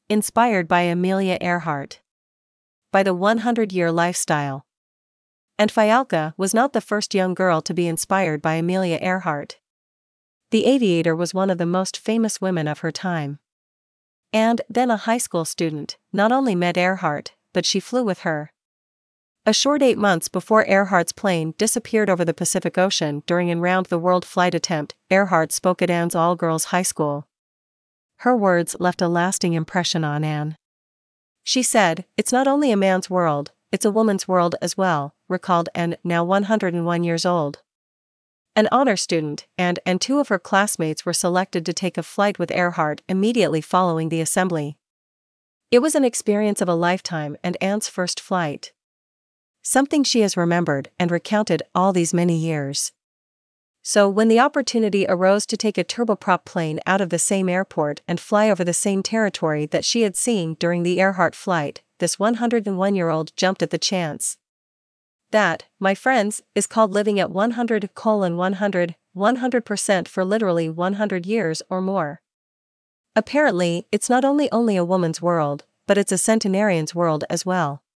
Inspired by Amelia Earhart. By the 100-Year Lifestyle. And Fialka was not the first young girl to be inspired by Amelia Earhart. The aviator was one of the most famous women of her time. And then a high school student not only met Earhart, but she flew with her. A short 8 months before Earhart's plane disappeared over the Pacific Ocean during an round-the-world flight attempt, Earhart spoke at Anne's all-girls high school. Her words left a lasting impression on Anne. She said, "It's not only a man's world, it's a woman's world as well," recalled Anne, now 101 years old. An honor student, and 2 of her classmates were selected to take a flight with Earhart immediately following the assembly. It was an experience of a lifetime and Anne's first flight. Something she has remembered and recounted all these many years. So when the opportunity arose to take a turboprop plane out of the same airport and fly over the same territory that she had seen during the Earhart flight, this 101-year-old jumped at the chance. That, my friends, is called living at 100:100, 100% for literally 100 years or more. Apparently, it's not only a woman's world, but it's a centenarian's world as well.